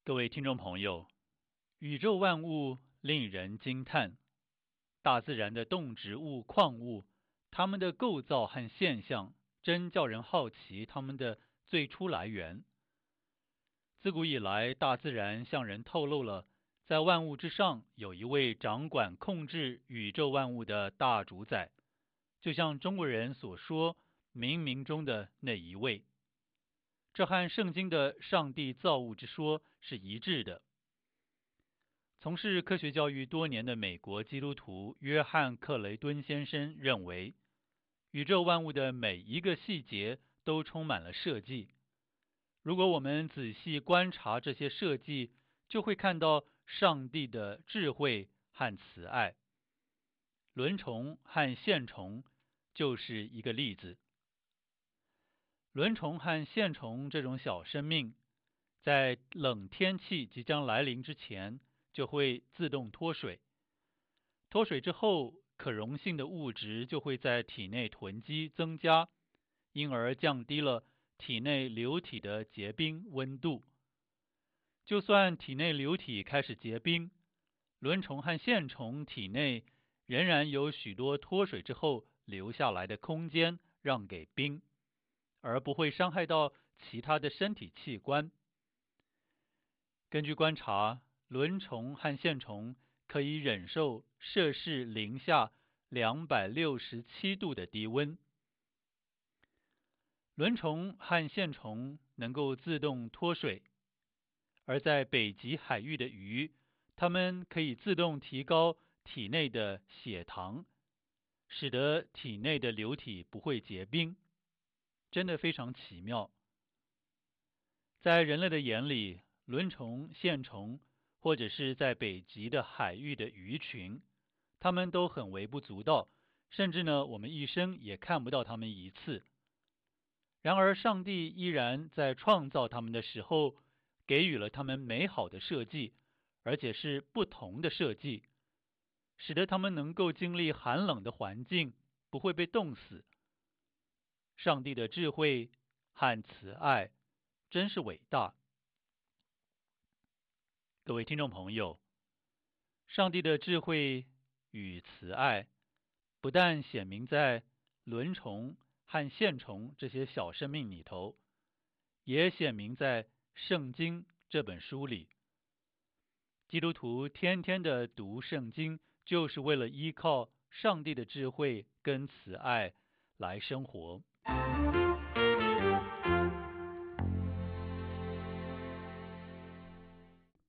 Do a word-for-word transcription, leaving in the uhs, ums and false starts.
各位听众朋友，宇宙万物令人惊叹，大自然的动植物、矿物，它们的构造和现象，真叫人好奇它们的最初来源。自古以来，大自然向人透露了，在万物之上有一位掌管控制宇宙万物的大主宰，就像中国人所说冥冥中的那一位。这和圣经的上帝造物之说是一致的。从事科学教育多年的美国基督徒约翰·克雷顿先生认为，宇宙万物的每一个细节都充满了设计。如果我们仔细观察这些设计，就会看到上帝的智慧和慈爱。轮虫和线虫就是一个例子。轮虫和线虫这种小生命，在冷天气即将来临之前，就会自动脱水。脱水之后，可溶性的物质就会在体内囤积增加，因而降低了体内流体的结冰温度。就算体内流体开始结冰，轮虫和线虫体内仍然有许多脱水之后留下来的空间让给冰，而不会伤害到其他的身体器官。根据观察，轮虫和线虫可以忍受摄氏零下两百六十七度的低温。轮虫和线虫能够自动脱水，而在北极海域的鱼，它们可以自动提高体内的血糖，使得体内的流体不会结冰，真的非常奇妙。在人类的眼里，轮虫、线虫，或者是在北极的海域的鱼群，它们都很微不足道，甚至呢，我们一生也看不到它们一次。然而，上帝依然在创造它们的时候，给予了它们美好的设计，而且是不同的设计，使得它们能够经历寒冷的环境，不会被冻死。上帝的智慧和慈爱真是伟大。各位听众朋友，上帝的智慧与慈爱不但显明在轮虫和线虫这些小生命里头，也显明在圣经这本书里。基督徒天天的读圣经，就是为了依靠上帝的智慧跟慈爱来生活。